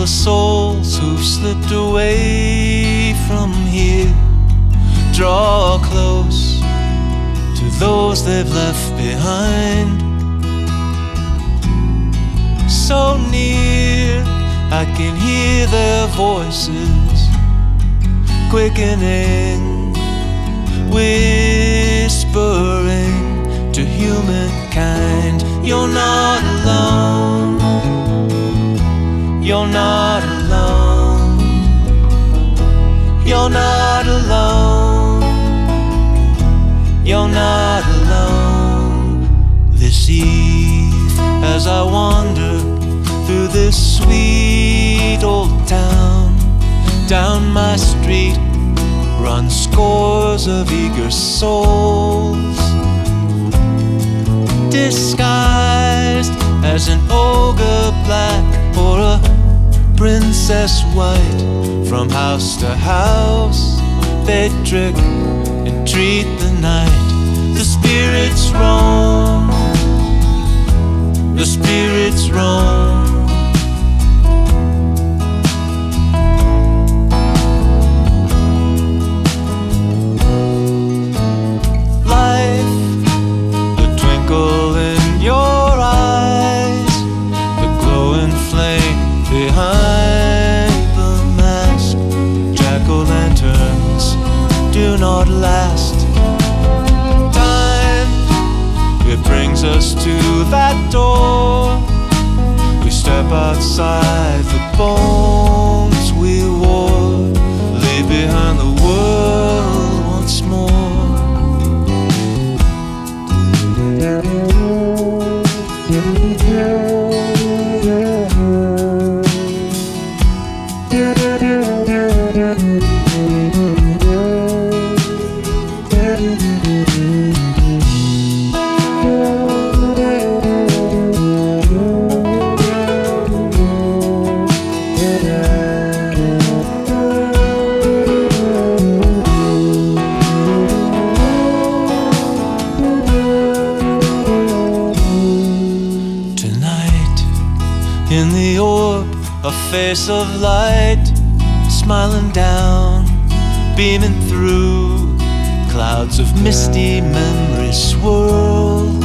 the souls who've slipped away from here draw close to those they've left behind. So near, I can hear their voices quickening, whispering to humankind. You're not alone. You're not alone. You're not alone. You're not alone. This eve, as I wander through this sweet old town, down my street run scores of eager souls, disguised as an ogre black or a princess white. From house to house they trick and treat the night. The spirits roam, the spirits roam. Do not last. Time, it brings us to that door. We step outside the bones we wore, leave behind the world once more. In the orb, a face of light, smiling down, beaming through clouds of misty memory swirls.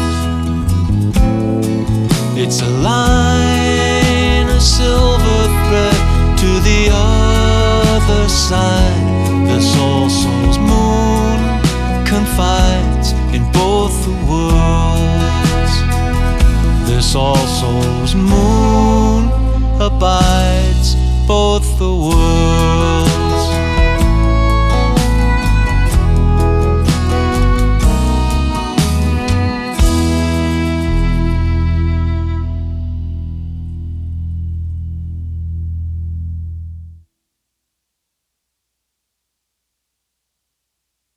It's a line, a silver thread to the other side. This All Souls moon confides in both the worlds. This All Souls moon abides both the worlds.